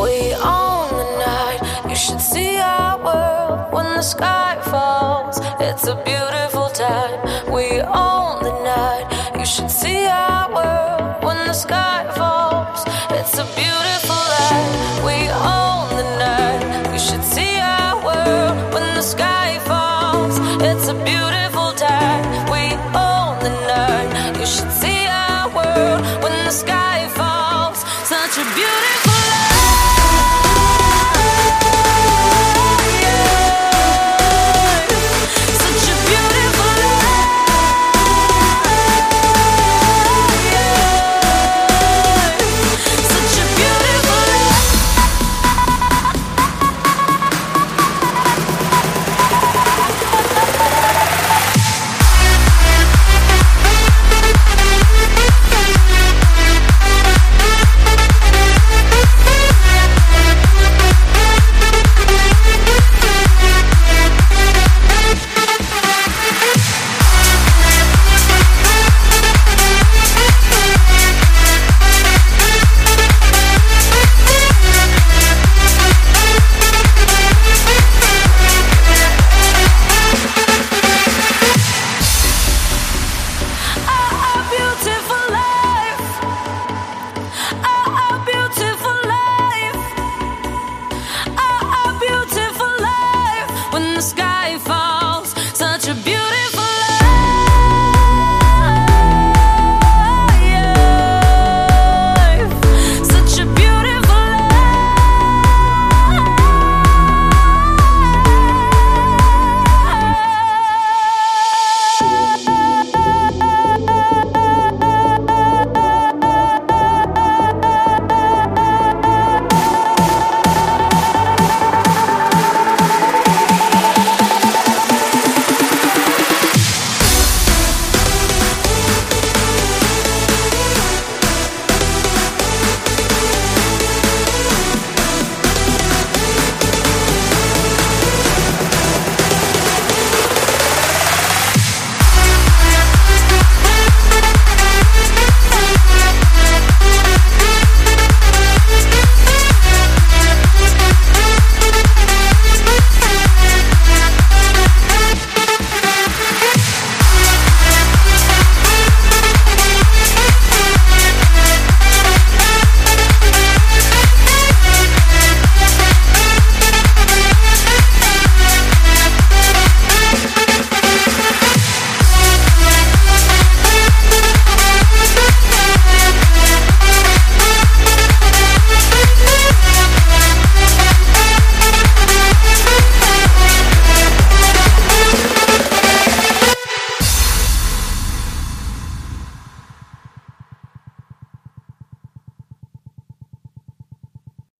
We own the night. You should see our world when the sky falls. It's a beautiful time. We own the night. You should see our world when the sky falls. It's a beautiful life. We own the night. You should see our world when the sky falls. It's a beautiful